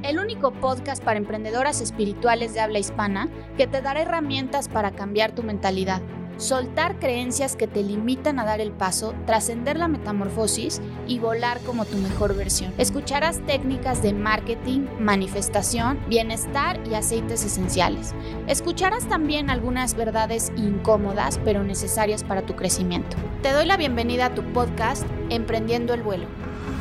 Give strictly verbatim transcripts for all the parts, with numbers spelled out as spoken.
el único podcast para emprendedoras espirituales de habla hispana que te dará herramientas para cambiar tu mentalidad, soltar creencias que te limitan a dar el paso, trascender la metamorfosis y volar como tu mejor versión. Escucharás técnicas de marketing, manifestación, bienestar y aceites esenciales. Escucharás también algunas verdades incómodas pero necesarias para tu crecimiento. Te doy la bienvenida a tu podcast Emprendiendo el Vuelo.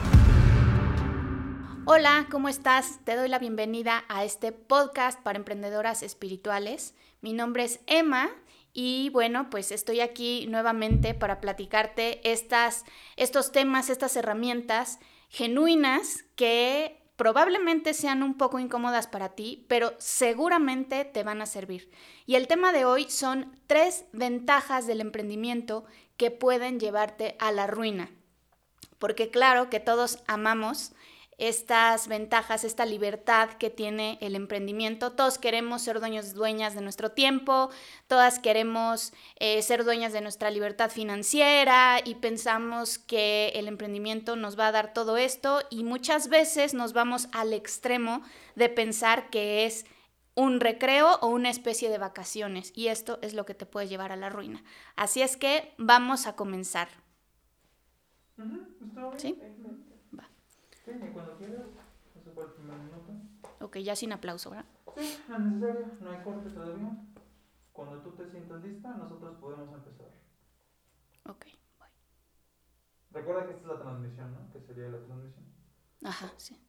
Hola, ¿cómo estás? Te doy la bienvenida a este podcast para emprendedoras espirituales. Mi nombre es Emma. Y bueno, pues estoy aquí nuevamente para platicarte estas, estos temas, estas herramientas genuinas que probablemente sean un poco incómodas para ti, pero seguramente te van a servir. Y el tema de hoy son tres ventajas del emprendimiento que pueden llevarte a la ruina. Porque claro que todos amamos estas ventajas, esta libertad que tiene el emprendimiento. Todos queremos ser dueños, dueñas de nuestro tiempo, todas queremos eh, ser dueñas de nuestra libertad financiera y pensamos que el emprendimiento nos va a dar todo esto y muchas veces nos vamos al extremo de pensar que es un recreo o una especie de vacaciones y esto es lo que te puede llevar a la ruina. Así es que vamos a comenzar. Uh-huh. ¿Sí? Sí, y cuando quieras, eso fue el primer minuto. Ok, ya sin aplauso, ¿verdad? Sí, no es necesario, no hay corte todavía. Cuando tú te sientas lista, nosotros podemos empezar. Ok, voy. Recuerda que esta es la transmisión, ¿no? Que sería la transmisión. Ajá, sí.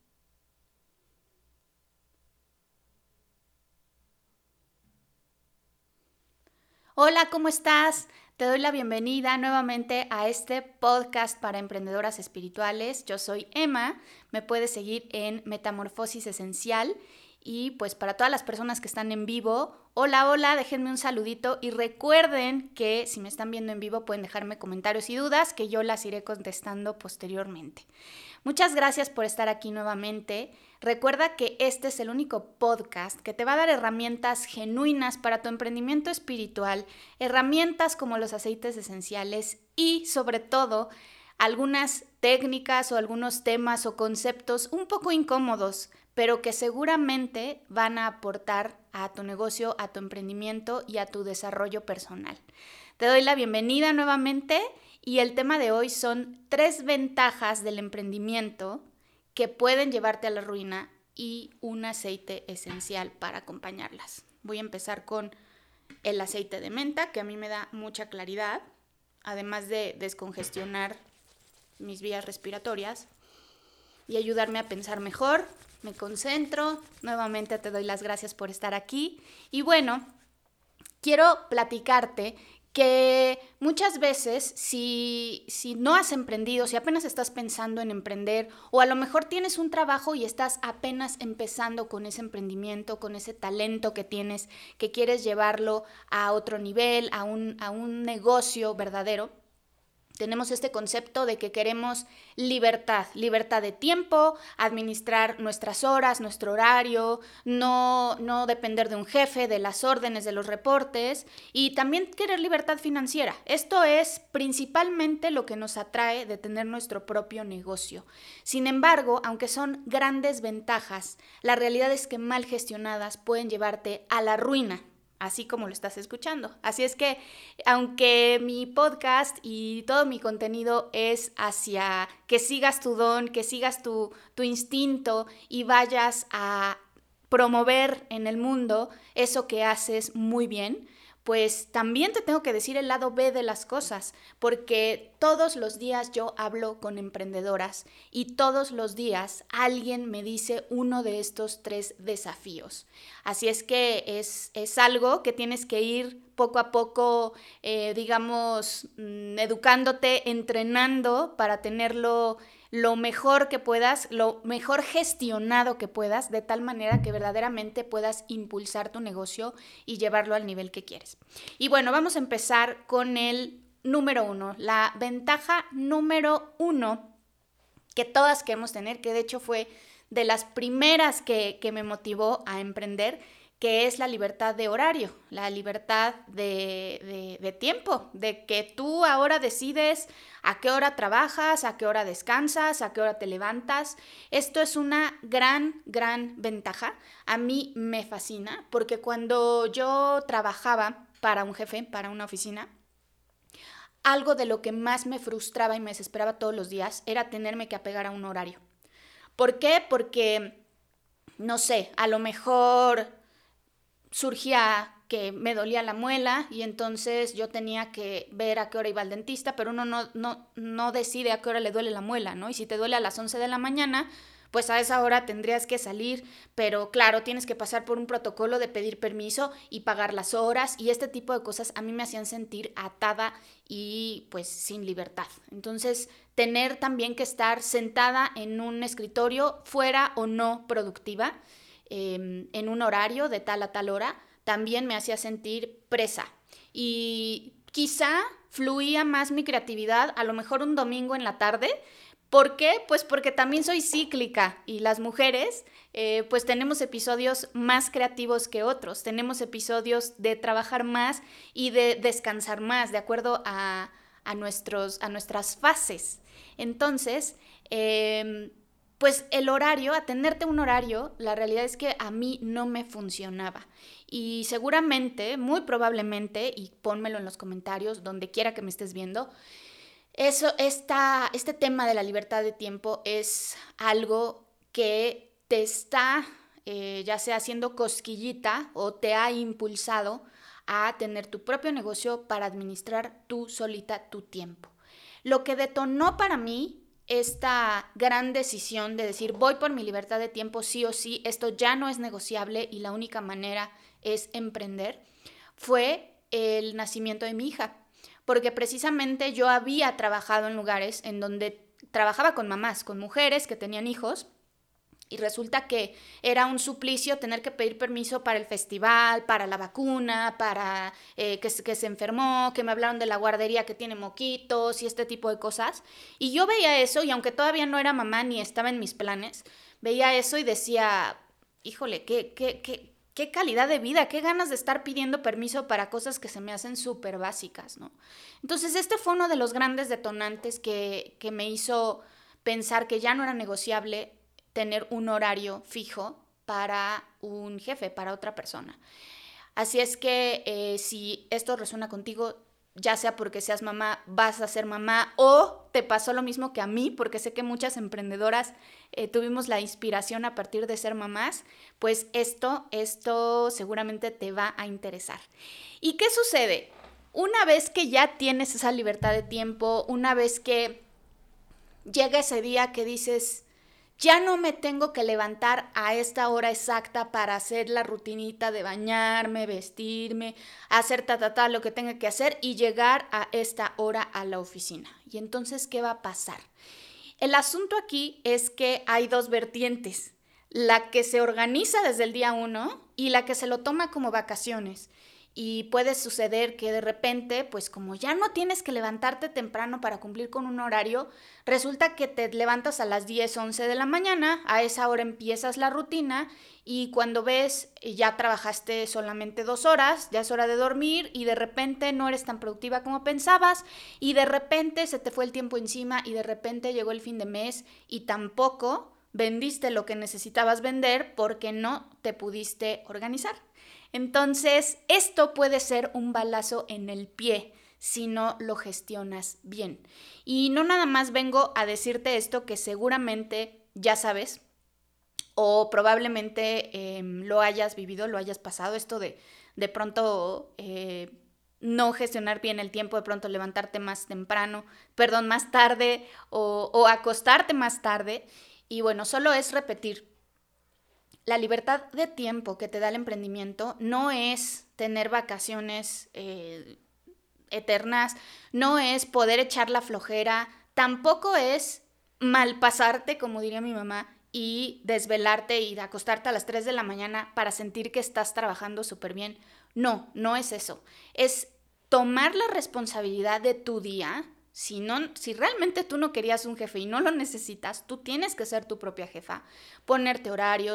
Hola, ¿cómo estás? Te doy la bienvenida nuevamente a este podcast para emprendedoras espirituales. Yo soy Emma, me puedes seguir en Metamorfosis Esencial y pues para todas las personas que están en vivo, hola, hola, déjenme un saludito y recuerden que si me están viendo en vivo pueden dejarme comentarios y dudas que yo las iré contestando posteriormente. Muchas gracias por estar aquí nuevamente. Recuerda que este es el único podcast que te va a dar herramientas genuinas para tu emprendimiento espiritual, herramientas como los aceites esenciales y, sobre todo, algunas técnicas o algunos temas o conceptos un poco incómodos, pero que seguramente van a aportar a tu negocio, a tu emprendimiento y a tu desarrollo personal. Te doy la bienvenida nuevamente y el tema de hoy son tres ventajas del emprendimiento que pueden llevarte a la ruina y un aceite esencial para acompañarlas. Voy a empezar con el aceite de menta, que a mí me da mucha claridad, además de descongestionar mis vías respiratorias y ayudarme a pensar mejor. Me concentro, nuevamente te doy las gracias por estar aquí. Y bueno, quiero platicarte que muchas veces si, si no has emprendido, si apenas estás pensando en emprender o a lo mejor tienes un trabajo y estás apenas empezando con ese emprendimiento, con ese talento que tienes, que quieres llevarlo a otro nivel, a un, a un negocio verdadero, tenemos este concepto de que queremos libertad, libertad de tiempo, administrar nuestras horas, nuestro horario, no, no depender de un jefe, de las órdenes, de los reportes y también querer libertad financiera. Esto es principalmente lo que nos atrae de tener nuestro propio negocio. Sin embargo, aunque son grandes ventajas, la realidad es que mal gestionadas pueden llevarte a la ruina. Así como lo estás escuchando. Así es que, aunque mi podcast y todo mi contenido es hacia que sigas tu don, que sigas tu, tu instinto y vayas a promover en el mundo eso que haces muy bien, pues también te tengo que decir el lado B de las cosas, porque todos los días yo hablo con emprendedoras y todos los días alguien me dice uno de estos tres desafíos. Así es que es, es algo que tienes que ir poco a poco, eh, digamos, educándote, entrenando para tenerlo lo mejor que puedas, lo mejor gestionado que puedas, de tal manera que verdaderamente puedas impulsar tu negocio y llevarlo al nivel que quieres. Y bueno, vamos a empezar con el número uno, la ventaja número uno que todas queremos tener, que de hecho fue de las primeras que, que me motivó a emprender, que es la libertad de horario, la libertad de, de, de tiempo, de que tú ahora decides a qué hora trabajas, a qué hora descansas, a qué hora te levantas. Esto es una gran, gran ventaja. A mí me fascina porque cuando yo trabajaba para un jefe, para una oficina, algo de lo que más me frustraba y me desesperaba todos los días era tenerme que apegar a un horario. ¿Por qué? Porque, no sé, a lo mejor surgía que me dolía la muela y entonces yo tenía que ver a qué hora iba al dentista, pero uno no, no, no decide a qué hora le duele la muela, ¿no? Y si te duele a las once de la mañana, pues a esa hora tendrías que salir, pero claro, tienes que pasar por un protocolo de pedir permiso y pagar las horas, y este tipo de cosas a mí me hacían sentir atada y pues sin libertad. Entonces, tener también que estar sentada en un escritorio, fuera o no productiva, eh, en un horario de tal a tal hora, también me hacía sentir presa. Y quizá fluía más mi creatividad, a lo mejor un domingo en la tarde. ¿Por qué? Pues porque también soy cíclica y las mujeres eh, pues tenemos episodios más creativos que otros, tenemos episodios de trabajar más y de descansar más, de acuerdo a, a, nuestros, a nuestras fases. Entonces, eh, pues el horario, atenderte a un horario, la realidad es que a mí no me funcionaba. Y seguramente, muy probablemente, y pónmelo en los comentarios, donde quiera que me estés viendo, Eso, esta, este tema de la libertad de tiempo es algo que te está, eh, ya sea haciendo cosquillita o te ha impulsado a tener tu propio negocio para administrar tú solita tu tiempo. Lo que detonó para mí esta gran decisión de decir voy por mi libertad de tiempo sí o sí, esto ya no es negociable y la única manera es emprender, fue el nacimiento de mi hija. Porque precisamente yo había trabajado en lugares en donde trabajaba con mamás, con mujeres que tenían hijos, y resulta que era un suplicio tener que pedir permiso para el festival, para la vacuna, para eh, que, que se enfermó, que me hablaron de la guardería que tiene moquitos y este tipo de cosas. Y yo veía eso, y aunque todavía no era mamá ni estaba en mis planes, veía eso y decía, híjole, qué, qué, qué, qué calidad de vida, qué ganas de estar pidiendo permiso para cosas que se me hacen súper básicas, ¿no? Entonces este fue uno de los grandes detonantes que, que me hizo pensar que ya no era negociable tener un horario fijo para un jefe, para otra persona. Así es que eh, si esto resuena contigo, ya sea porque seas mamá, vas a ser mamá, o te pasó lo mismo que a mí, porque sé que muchas emprendedoras eh, tuvimos la inspiración a partir de ser mamás, pues esto, esto seguramente te va a interesar. ¿Y qué sucede? Una vez que ya tienes esa libertad de tiempo, una vez que llega ese día que dices, ya no me tengo que levantar a esta hora exacta para hacer la rutinita de bañarme, vestirme, hacer ta, ta, ta, lo que tenga que hacer y llegar a esta hora a la oficina. Y entonces, ¿qué va a pasar? El asunto aquí es que hay dos vertientes, la que se organiza desde el día uno y la que se lo toma como vacaciones. Y puede suceder que de repente, pues como ya no tienes que levantarte temprano para cumplir con un horario, resulta que te levantas a las diez, once de la mañana, a esa hora empiezas la rutina y cuando ves ya trabajaste solamente dos horas, ya es hora de dormir y de repente no eres tan productiva como pensabas y de repente se te fue el tiempo encima y de repente llegó el fin de mes y tampoco vendiste lo que necesitabas vender porque no te pudiste organizar. Entonces, esto puede ser un balazo en el pie si no lo gestionas bien. Y no nada más vengo a decirte esto que seguramente ya sabes o probablemente eh, lo hayas vivido, lo hayas pasado, esto de de pronto eh, no gestionar bien el tiempo, de pronto levantarte más temprano, perdón, más tarde o, o acostarte más tarde. Y bueno, solo es repetir. La libertad de tiempo que te da el emprendimiento no es tener vacaciones eh, eternas, no es poder echar la flojera, tampoco es malpasarte, como diría mi mamá, y desvelarte y acostarte a las tres de la mañana para sentir que estás trabajando súper bien. No, no es eso. Es tomar la responsabilidad de tu día. Si, no, si realmente tú no querías un jefe y no lo necesitas, tú tienes que ser tu propia jefa, ponerte horarios,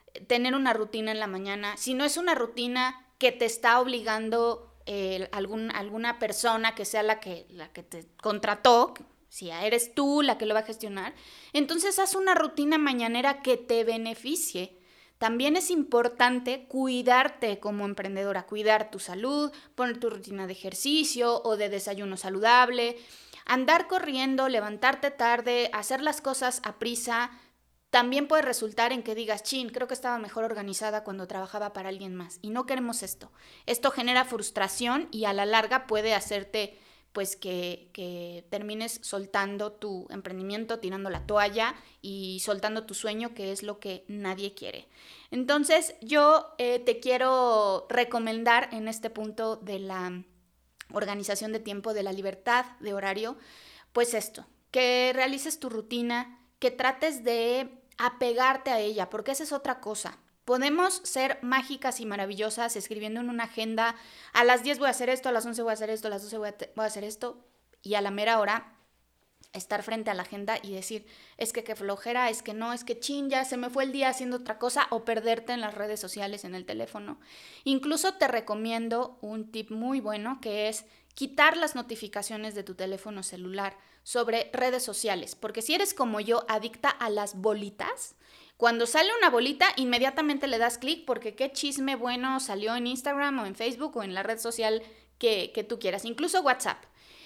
tener una rutina en la mañana. Si no es una rutina que te está obligando eh, algún, alguna persona que sea la que, la que te contrató, si eres tú la que lo va a gestionar, entonces haz una rutina mañanera que te beneficie. También es importante cuidarte como emprendedora, cuidar tu salud, poner tu rutina de ejercicio o de desayuno saludable, andar corriendo, levantarte tarde, hacer las cosas a prisa. También puede resultar en que digas, chin, creo que estaba mejor organizada cuando trabajaba para alguien más. Y no queremos esto. Esto genera frustración y a la larga puede hacerte pues que, que termines soltando tu emprendimiento, tirando la toalla y soltando tu sueño, que es lo que nadie quiere. Entonces, yo eh, te quiero recomendar en este punto de la organización de tiempo, de la libertad de horario, pues esto, que realices tu rutina, que trates de apegarte a ella, porque esa es otra cosa. Podemos ser mágicas y maravillosas escribiendo en una agenda, a las diez voy a hacer esto, a las once voy a hacer esto, a las doce voy a, voy a hacer esto, y a la mera hora estar frente a la agenda y decir, es que qué flojera, es que no, es que chin, ya se me fue el día haciendo otra cosa, o perderte en las redes sociales, en el teléfono. Incluso te recomiendo un tip muy bueno, que es quitar las notificaciones de tu teléfono celular sobre redes sociales, porque si eres como yo, adicta a las bolitas, cuando sale una bolita, inmediatamente le das clic porque qué chisme bueno salió en Instagram o en Facebook o en la red social que, que tú quieras, incluso WhatsApp.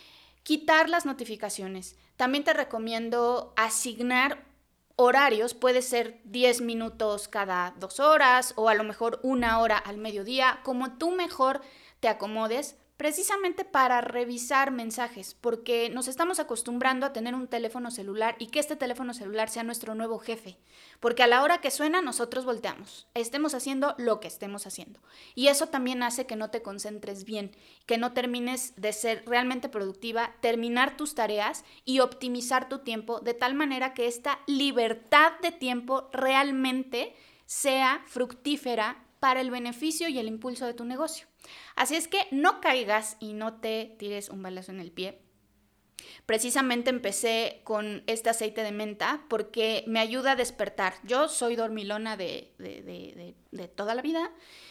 Quitar las notificaciones. También te recomiendo asignar horarios, puede ser diez minutos cada dos horas o a lo mejor una hora al mediodía, como tú mejor te acomodes, precisamente para revisar mensajes, porque nos estamos acostumbrando a tener un teléfono celular y que este teléfono celular sea nuestro nuevo jefe, porque a la hora que suena nosotros volteamos, estemos haciendo lo que estemos haciendo, y eso también hace que no te concentres bien, que no termines de ser realmente productiva, terminar tus tareas y optimizar tu tiempo de tal manera que esta libertad de tiempo realmente sea fructífera para el beneficio y el impulso de tu negocio. Así es que no caigas y no te tires un balazo en el pie. Precisamente empecé con este aceite de menta porque me ayuda a despertar. Yo soy dormilona de, de, de, de, de toda la vida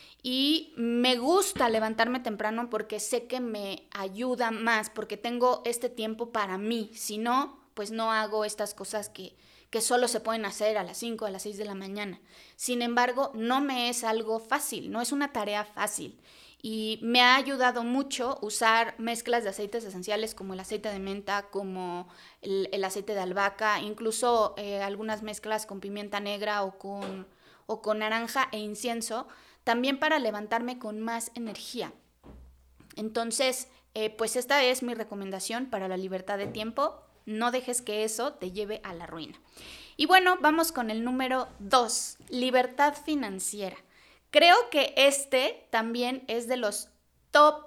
y me gusta levantarme temprano porque sé que me ayuda más, porque tengo este tiempo para mí. Si no, pues no hago estas cosas que... que solo se pueden hacer a las cinco, a las seis de la mañana. Sin embargo, no me es algo fácil, no es una tarea fácil. Y me ha ayudado mucho usar mezclas de aceites esenciales como el aceite de menta, como el, el aceite de albahaca, incluso eh, algunas mezclas con pimienta negra o con, o con naranja e incienso, también para levantarme con más energía. Entonces, eh, pues esta es mi recomendación para la libertad de tiempo. No dejes que eso te lleve a la ruina. Y bueno, vamos con el número dos, libertad financiera. Creo que este también es de los top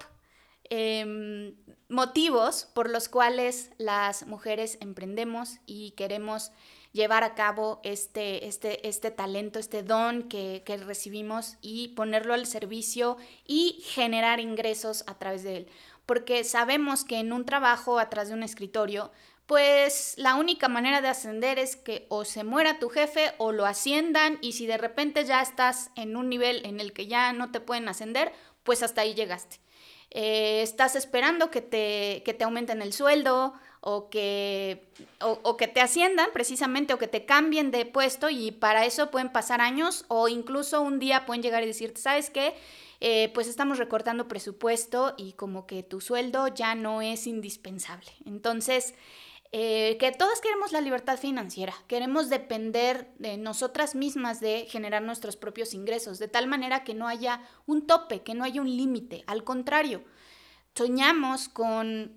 eh, motivos por los cuales las mujeres emprendemos y queremos llevar a cabo este, este, este talento, este don que, que recibimos y ponerlo al servicio y generar ingresos a través de él. Porque sabemos que en un trabajo atrás de un escritorio, pues la única manera de ascender es que o se muera tu jefe o lo asciendan, y si de repente ya estás en un nivel en el que ya no te pueden ascender, pues hasta ahí llegaste. Eh, estás esperando que te, que te aumenten el sueldo o que, o, o que te asciendan precisamente o que te cambien de puesto, y para eso pueden pasar años o incluso un día pueden llegar y decirte, ¿sabes qué? Eh, pues estamos recortando presupuesto y como que tu sueldo ya no es indispensable. Entonces, Eh, que todos queremos la libertad financiera, queremos depender de nosotras mismas de generar nuestros propios ingresos, de tal manera que no haya un tope, que no haya un límite. Al contrario, soñamos con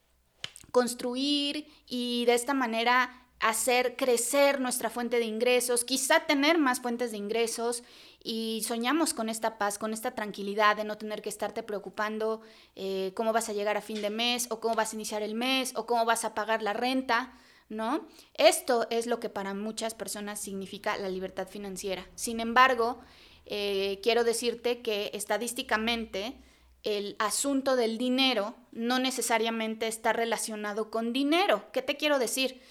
construir y de esta manera hacer crecer nuestra fuente de ingresos, quizá tener más fuentes de ingresos, y soñamos con esta paz, con esta tranquilidad de no tener que estarte preocupando eh, cómo vas a llegar a fin de mes o cómo vas a iniciar el mes o cómo vas a pagar la renta, ¿no? Esto es lo que para muchas personas significa la libertad financiera. Sin embargo, eh, quiero decirte que estadísticamente el asunto del dinero no necesariamente está relacionado con dinero. ¿Qué te quiero decir?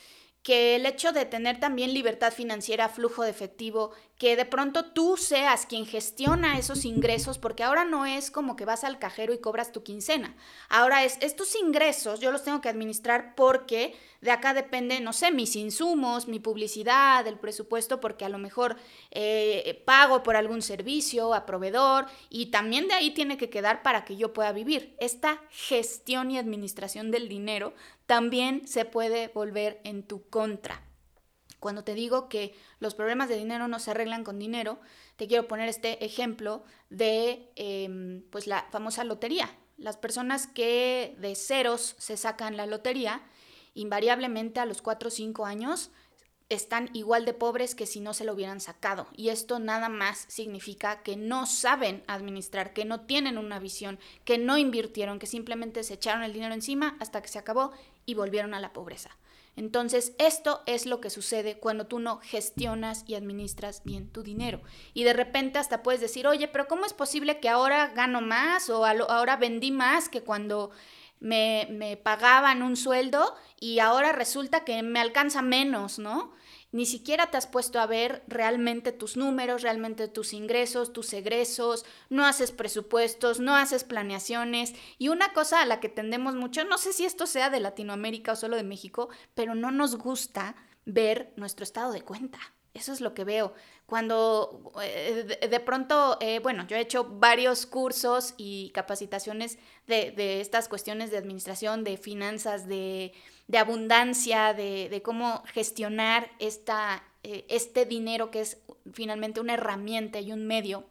que el hecho de tener también libertad financiera, flujo de efectivo, que de pronto tú seas quien gestiona esos ingresos, porque ahora no es como que vas al cajero y cobras tu quincena. Ahora es, estos ingresos yo los tengo que administrar porque de acá depende, no sé, mis insumos, mi publicidad, el presupuesto, porque a lo mejor eh, pago por algún servicio a proveedor y también de ahí tiene que quedar para que yo pueda vivir. Esta gestión y administración del dinero también se puede volver en tu contra. Cuando te digo que los problemas de dinero no se arreglan con dinero, te quiero poner este ejemplo de eh, pues la famosa lotería. Las personas que de ceros se sacan la lotería, invariablemente a los cuatro o cinco años están igual de pobres que si no se lo hubieran sacado. Y esto nada más significa que no saben administrar, que no tienen una visión, que no invirtieron, que simplemente se echaron el dinero encima hasta que se acabó y volvieron a la pobreza. Entonces, esto es lo que sucede cuando tú no gestionas y administras bien tu dinero. Y de repente hasta puedes decir, oye, pero ¿cómo es posible que ahora gano más o ahora vendí más que cuando me, me pagaban un sueldo y ahora resulta que me alcanza menos, ¿no? Ni siquiera te has puesto a ver realmente tus números, realmente tus ingresos, tus egresos, no haces presupuestos, no haces planeaciones. Y una cosa a la que tendemos mucho, no sé si esto sea de Latinoamérica o solo de México, pero no nos gusta ver nuestro estado de cuenta. Eso es lo que veo. Cuando eh, de, de pronto, eh, bueno, yo he hecho varios cursos y capacitaciones de, de estas cuestiones de administración, de finanzas, de, de abundancia, de, de cómo gestionar esta, eh, este dinero que es finalmente una herramienta y un medio.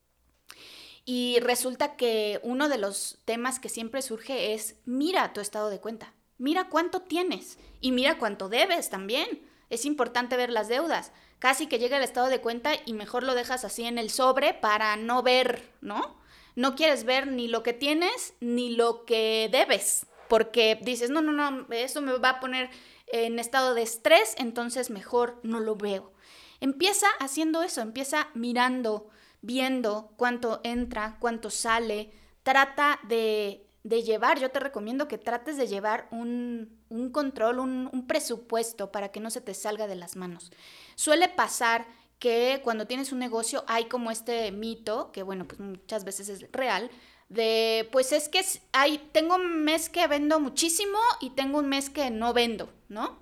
Y resulta que uno de los temas que siempre surge es, mira tu estado de cuenta, mira cuánto tienes y mira cuánto debes también. Es importante ver las deudas. Casi que llega el estado de cuenta y mejor lo dejas así en el sobre para no ver, ¿no? No quieres ver ni lo que tienes ni lo que debes, porque dices, no, no, no, eso me va a poner en estado de estrés, entonces mejor no lo veo. Empieza haciendo eso, empieza mirando, viendo cuánto entra, cuánto sale, trata de, de llevar, yo te recomiendo que trates de llevar un, un control, un, un presupuesto para que no se te salga de las manos. Suele pasar que cuando tienes un negocio hay como este mito, que bueno, pues muchas veces es real, de pues es que hay, tengo un mes que vendo muchísimo y tengo un mes que no vendo, ¿no?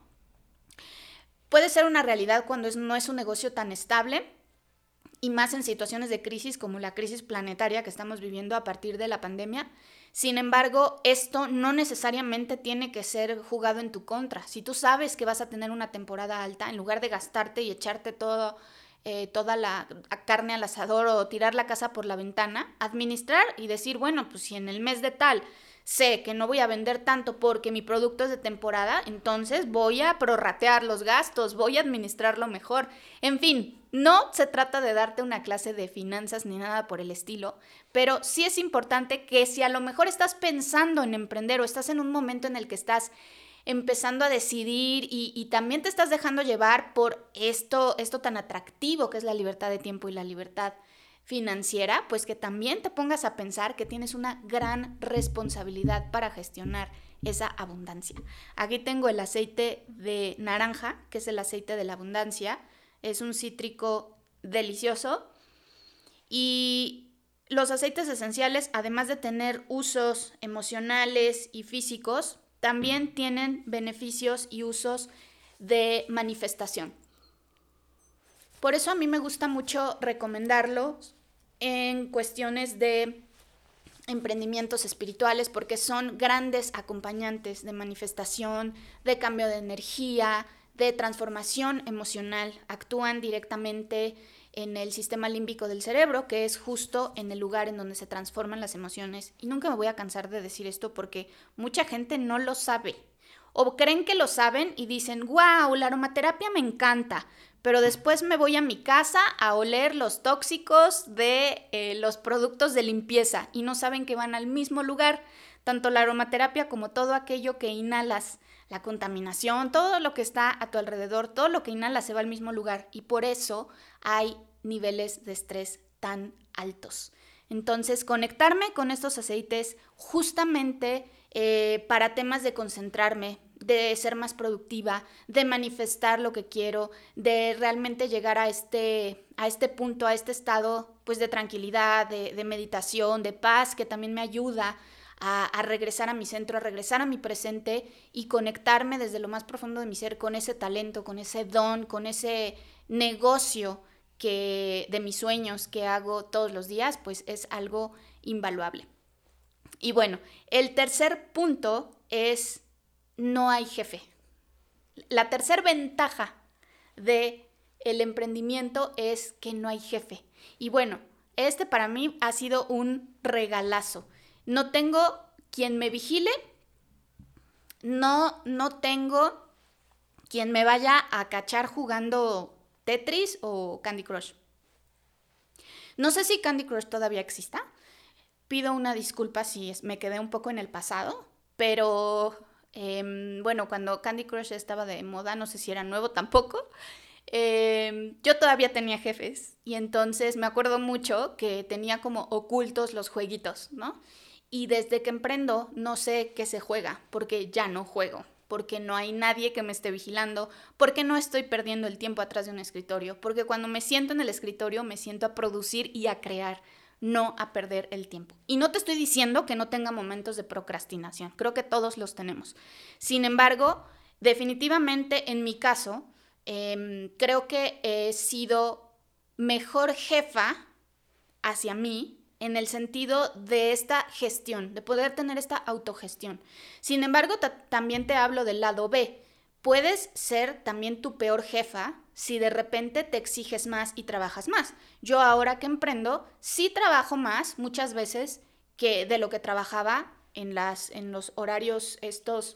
Puede ser una realidad cuando es, no es un negocio tan estable y más en situaciones de crisis como la crisis planetaria que estamos viviendo a partir de la pandemia. Sin embargo, esto no necesariamente tiene que ser jugado en tu contra. Si tú sabes que vas a tener una temporada alta, en lugar de gastarte y echarte todo, eh, toda la carne al asador o tirar la casa por la ventana, administrar y decir, bueno, pues si en el mes de tal sé que no voy a vender tanto porque mi producto es de temporada, entonces voy a prorratear los gastos, voy a administrarlo mejor. En fin, no se trata de darte una clase de finanzas ni nada por el estilo, pero sí es importante que si a lo mejor estás pensando en emprender o estás en un momento en el que estás empezando a decidir y, y también te estás dejando llevar por esto, esto tan atractivo que es la libertad de tiempo y la libertad financiera, pues que también te pongas a pensar que tienes una gran responsabilidad para gestionar esa abundancia. Aquí tengo el aceite de naranja, que es el aceite de la abundancia. Es un cítrico delicioso y los aceites esenciales, además de tener usos emocionales y físicos, también tienen beneficios y usos de manifestación. Por eso a mí me gusta mucho recomendarlos en cuestiones de emprendimientos espirituales porque son grandes acompañantes de manifestación, de cambio de energía, de transformación emocional. Actúan directamente en el sistema límbico del cerebro, que es justo en el lugar en donde se transforman las emociones. Y nunca me voy a cansar de decir esto porque mucha gente no lo sabe. O creen que lo saben y dicen, wow, la aromaterapia me encanta, pero después me voy a mi casa a oler los tóxicos de eh, los productos de limpieza y no saben que van al mismo lugar, tanto la aromaterapia como todo aquello que inhalas, la contaminación, todo lo que está a tu alrededor, todo lo que inhalas se va al mismo lugar y por eso hay niveles de estrés tan altos. Entonces, conectarme con estos aceites justamente eh, para temas de concentrarme, de ser más productiva, de manifestar lo que quiero, de realmente llegar a este, a este punto, a este estado pues de tranquilidad, de, de meditación, de paz, que también me ayuda a, a regresar a mi centro, a regresar a mi presente y conectarme desde lo más profundo de mi ser con ese talento, con ese don, con ese negocio que, de mis sueños que hago todos los días, pues es algo invaluable. Y bueno, el tercer punto es: no hay jefe. La tercera ventaja del emprendimiento es que no hay jefe. Y bueno, este para mí ha sido un regalazo. No tengo quien me vigile, no, no tengo quien me vaya a cachar jugando Tetris o Candy Crush. No sé si Candy Crush todavía exista. Pido una disculpa si me quedé un poco en el pasado, pero... Eh, bueno, cuando Candy Crush estaba de moda, no sé si era nuevo tampoco, eh, yo todavía tenía jefes y entonces me acuerdo mucho que tenía como ocultos los jueguitos, ¿no? Y desde que emprendo no sé qué se juega, porque ya no juego, porque no hay nadie que me esté vigilando, porque no estoy perdiendo el tiempo atrás de un escritorio, porque cuando me siento en el escritorio me siento a producir y a crear, no a perder el tiempo. Y no te estoy diciendo que no tenga momentos de procrastinación, creo que todos los tenemos. Sin embargo, definitivamente en mi caso, eh, creo que he sido mejor jefa hacia mí en el sentido de esta gestión, de poder tener esta autogestión. Sin embargo, t- también te hablo del lado B. Puedes ser también tu peor jefa si de repente te exiges más y trabajas más. Yo ahora que emprendo, sí trabajo más muchas veces que de lo que trabajaba en, las, en los horarios estos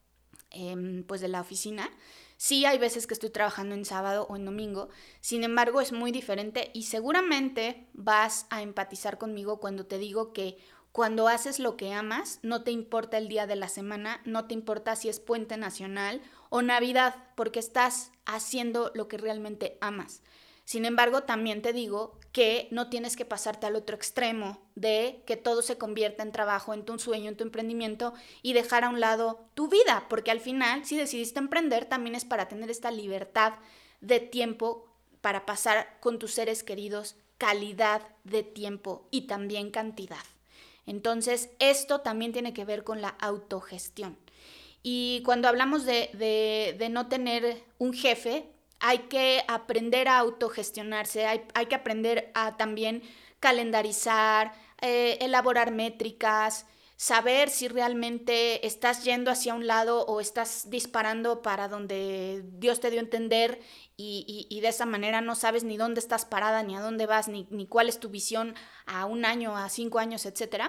eh, pues de la oficina. Sí hay veces que estoy trabajando en sábado o en domingo, sin embargo es muy diferente y seguramente vas a empatizar conmigo cuando te digo que cuando haces lo que amas, no te importa el día de la semana, no te importa si es puente nacional o Navidad, porque estás haciendo lo que realmente amas. Sin embargo, también te digo que no tienes que pasarte al otro extremo de que todo se convierta en trabajo, en tu sueño, en tu emprendimiento y dejar a un lado tu vida, porque al final, si decidiste emprender, también es para tener esta libertad de tiempo para pasar con tus seres queridos, calidad de tiempo y también cantidad. Entonces, esto también tiene que ver con la autogestión. Y cuando hablamos de, de, de no tener un jefe, hay que aprender a autogestionarse, hay, hay que aprender a también calendarizar, eh, elaborar métricas, saber si realmente estás yendo hacia un lado o estás disparando para donde Dios te dio a entender y, y, y de esa manera no sabes ni dónde estás parada, ni a dónde vas, ni, ni cuál es tu visión a un año, a cinco años, etcétera.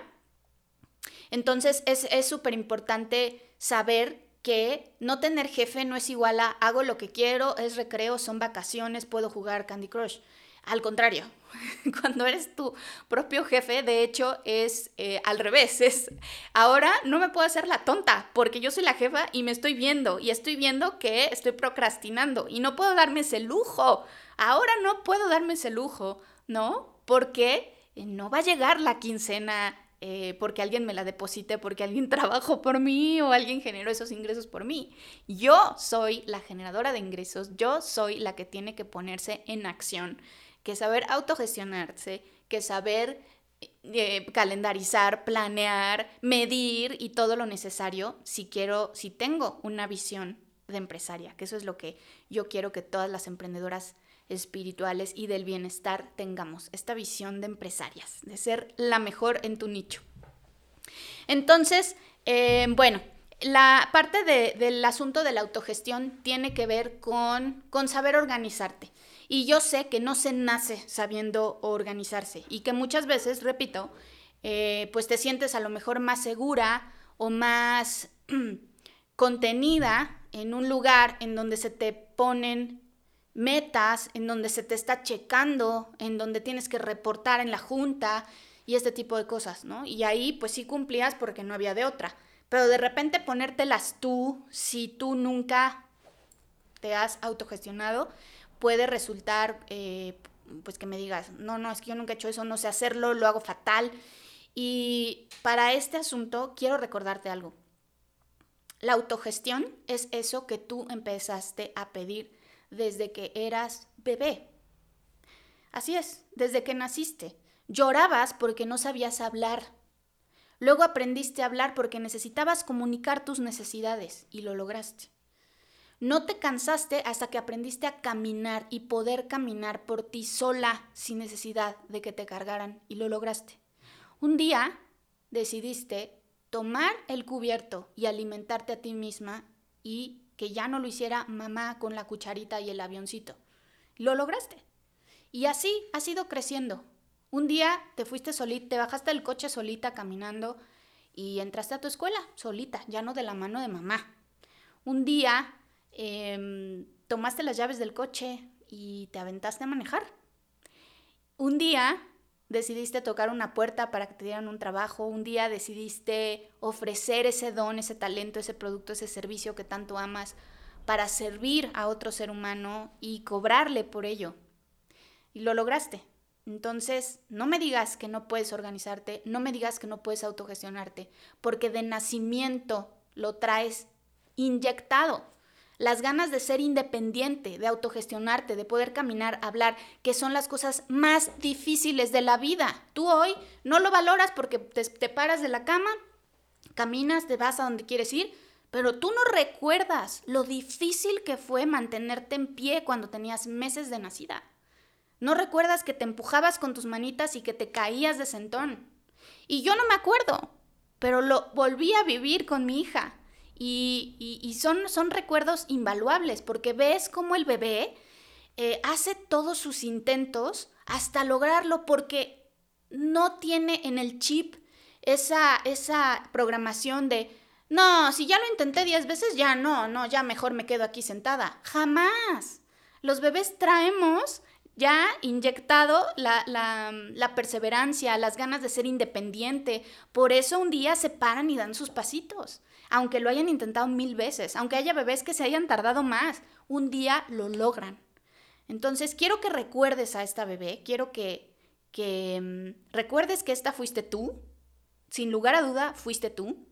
Entonces es súper importante saber que no tener jefe no es igual a hago lo que quiero, es recreo, son vacaciones, puedo jugar Candy Crush. Al contrario, cuando eres tu propio jefe, de hecho, es eh, al revés. Es, ahora no me puedo hacer la tonta porque yo soy la jefa y me estoy viendo y estoy viendo que estoy procrastinando y no puedo darme ese lujo. Ahora no puedo darme ese lujo, ¿no? Porque no va a llegar la quincena eh, porque alguien me la deposite, porque alguien trabajó por mí o alguien generó esos ingresos por mí. Yo soy la generadora de ingresos, yo soy la que tiene que ponerse en acción, que saber autogestionarse, que saber eh, calendarizar, planear, medir y todo lo necesario si quiero, si tengo una visión de empresaria, que eso es lo que yo quiero que todas las emprendedoras espirituales y del bienestar tengamos, esta visión de empresarias, de ser la mejor en tu nicho. Entonces, eh, bueno, la parte de, del asunto de la autogestión tiene que ver con, con saber organizarte. Y yo sé que no se nace sabiendo organizarse y que muchas veces, repito, eh, pues te sientes a lo mejor más segura o más contenida en un lugar en donde se te ponen metas, en donde se te está checando, en donde tienes que reportar en la junta y este tipo de cosas, ¿no? Y ahí pues sí cumplías porque no había de otra. Pero de repente ponértelas tú, si tú nunca te has autogestionado, puede resultar, eh, pues que me digas, no, no, es que yo nunca he hecho eso, no sé hacerlo, lo hago fatal. Y para este asunto quiero recordarte algo. La autogestión es eso que tú empezaste a pedir desde que eras bebé. Así es, desde que naciste. Llorabas porque no sabías hablar. Luego aprendiste a hablar porque necesitabas comunicar tus necesidades y lo lograste. No te cansaste hasta que aprendiste a caminar y poder caminar por ti sola sin necesidad de que te cargaran y lo lograste. Un día decidiste tomar el cubierto y alimentarte a ti misma y que ya no lo hiciera mamá con la cucharita y el avioncito. Lo lograste. Y así has ido creciendo. Un día te fuiste solita, te bajaste del coche solita caminando y entraste a tu escuela solita, ya no de la mano de mamá. Un día eh, tomaste las llaves del coche y te aventaste a manejar. Un día decidiste tocar una puerta para que te dieran un trabajo. Un día decidiste ofrecer ese don, ese talento, ese producto, ese servicio que tanto amas para servir a otro ser humano y cobrarle por ello. Y lo lograste. Entonces, no me digas que no puedes organizarte, no me digas que no puedes autogestionarte, porque de nacimiento lo traes inyectado. Las ganas de ser independiente, de autogestionarte, de poder caminar, hablar, que son las cosas más difíciles de la vida. Tú hoy no lo valoras porque te, te paras de la cama, caminas, te vas a donde quieres ir, pero tú no recuerdas lo difícil que fue mantenerte en pie cuando tenías meses de nacida. No recuerdas que te empujabas con tus manitas y que te caías de sentón. Y yo no me acuerdo, pero lo volví a vivir con mi hija. Y, y, y son, son recuerdos invaluables porque ves cómo el bebé eh, hace todos sus intentos hasta lograrlo porque no tiene en el chip esa, esa programación de no, si ya lo intenté diez veces, ya no, no, ya mejor me quedo aquí sentada. Jamás. Los bebés traemos ya inyectado la, la, la perseverancia, las ganas de ser independiente. Por eso un día se paran y dan sus pasitos. Aunque lo hayan intentado mil veces, aunque haya bebés que se hayan tardado más, un día lo logran. Entonces, quiero que recuerdes a esta bebé, quiero que, que um, recuerdes que esta fuiste tú, sin lugar a duda fuiste tú,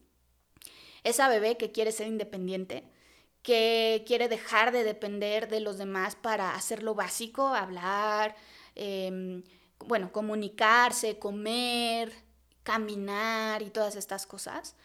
esa bebé que quiere ser independiente, que quiere dejar de depender de los demás para hacer lo básico, hablar, eh, bueno, comunicarse, comer, caminar y todas estas cosas.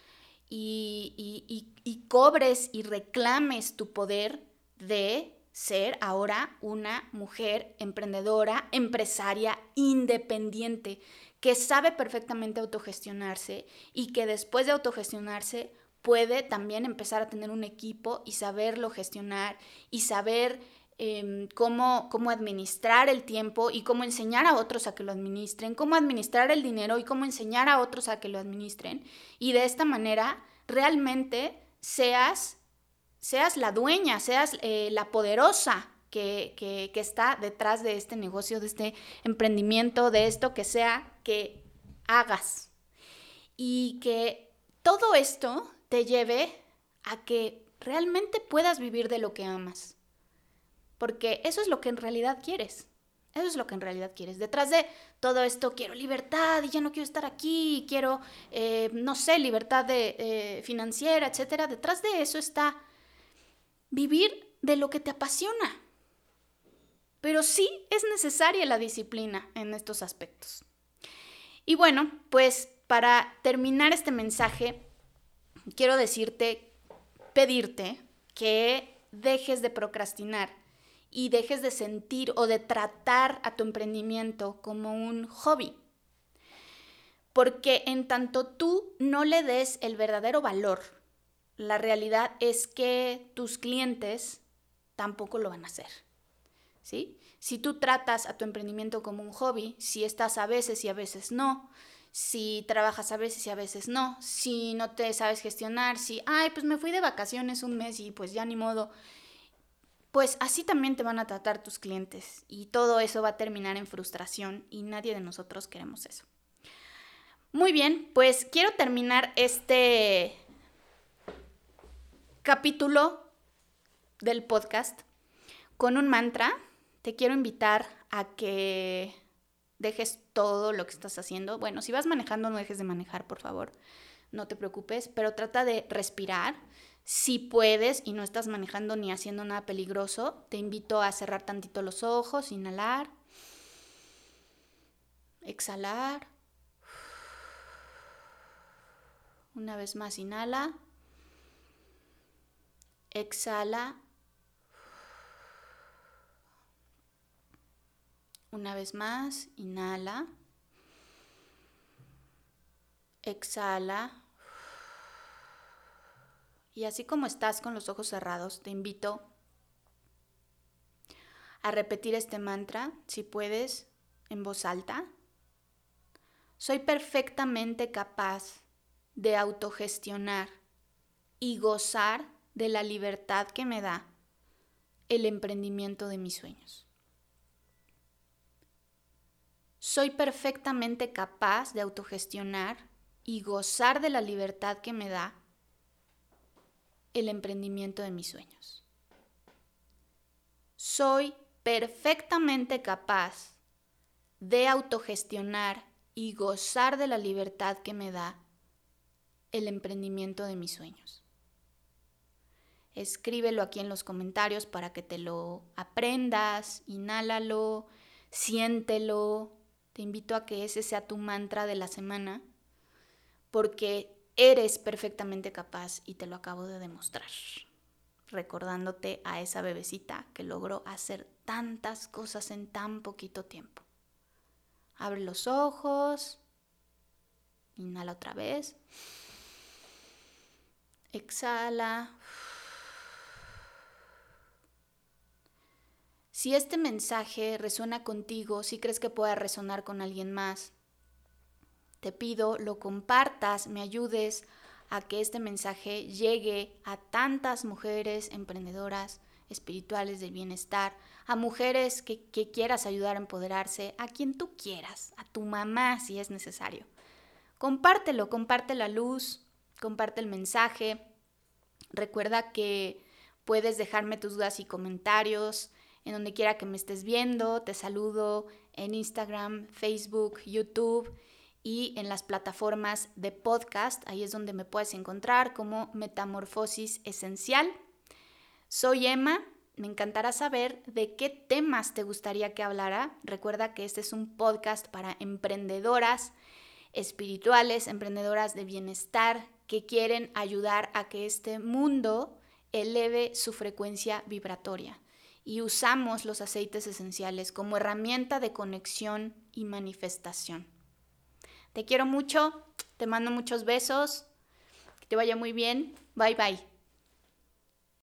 Y, y, y, y cobres y reclames tu poder de ser ahora una mujer emprendedora, empresaria, independiente, que sabe perfectamente autogestionarse y que después de autogestionarse puede también empezar a tener un equipo y saberlo gestionar y saber eh, cómo, cómo administrar el tiempo y cómo enseñar a otros a que lo administren, cómo administrar el dinero y cómo enseñar a otros a que lo administren. Y de esta manera realmente seas, seas la dueña, seas eh, la poderosa que, que, que está detrás de este negocio, de este emprendimiento, de esto que sea que hagas. Y que todo esto te lleve a que realmente puedas vivir de lo que amas. Porque eso es lo que en realidad quieres. Eso es lo que en realidad quieres. Detrás de todo esto quiero libertad y ya no quiero estar aquí, quiero, eh, no sé, libertad de, eh, financiera, etcétera. Detrás de eso está vivir de lo que te apasiona. Pero sí es necesaria la disciplina en estos aspectos. Y bueno, pues para terminar este mensaje, quiero decirte, pedirte que dejes de procrastinar y dejes de sentir o de tratar a tu emprendimiento como un hobby. Porque en tanto tú no le des el verdadero valor, la realidad es que tus clientes tampoco lo van a hacer, ¿sí? Si tú tratas a tu emprendimiento como un hobby, si estás a veces y a veces no, si trabajas a veces y a veces no, si no te sabes gestionar, si, ay, pues me fui de vacaciones un mes y pues ya ni modo, pues así también te van a tratar tus clientes y todo eso va a terminar en frustración y nadie de nosotros queremos eso. Muy bien, pues quiero terminar este capítulo del podcast con un mantra. Te quiero invitar a que dejes todo lo que estás haciendo. Bueno, si vas manejando, no dejes de manejar, por favor. No te preocupes, pero trata de respirar. Si puedes y no estás manejando ni haciendo nada peligroso, te invito a cerrar tantito los ojos, inhalar, exhalar. Una vez más, inhala, exhala. Una vez más, inhala, exhala. Y así como estás con los ojos cerrados, te invito a repetir este mantra, si puedes, en voz alta. Soy perfectamente capaz de autogestionar y gozar de la libertad que me da el emprendimiento de mis sueños. Soy perfectamente capaz de autogestionar y gozar de la libertad que me da el emprendimiento de mis sueños. Soy perfectamente capaz de autogestionar y gozar de la libertad que me da el emprendimiento de mis sueños. Escríbelo aquí en los comentarios para que te lo aprendas, inhálalo, siéntelo. Te invito a que ese sea tu mantra de la semana, porque eres perfectamente capaz y te lo acabo de demostrar, recordándote a esa bebecita que logró hacer tantas cosas en tan poquito tiempo. Abre los ojos, inhala otra vez, exhala. Si este mensaje resuena contigo, si crees que pueda resonar con alguien más, te pido lo compartas, me ayudes a que este mensaje llegue a tantas mujeres emprendedoras espirituales del bienestar, a mujeres que, que quieras ayudar a empoderarse, a quien tú quieras, a tu mamá si es necesario. Compártelo, comparte la luz, comparte el mensaje. Recuerda que puedes dejarme tus dudas y comentarios en donde quiera que me estés viendo. Te saludo en Instagram, Facebook, YouTube y en las plataformas de podcast. Ahí es donde me puedes encontrar como Metamorfosis Esencial. Soy Emma. Me encantará saber de qué temas te gustaría que hablara. Recuerda que este es un podcast para emprendedoras espirituales, emprendedoras de bienestar que quieren ayudar a que este mundo eleve su frecuencia vibratoria. Y usamos los aceites esenciales como herramienta de conexión y manifestación. Te quiero mucho, te mando muchos besos, que te vaya muy bien, bye bye.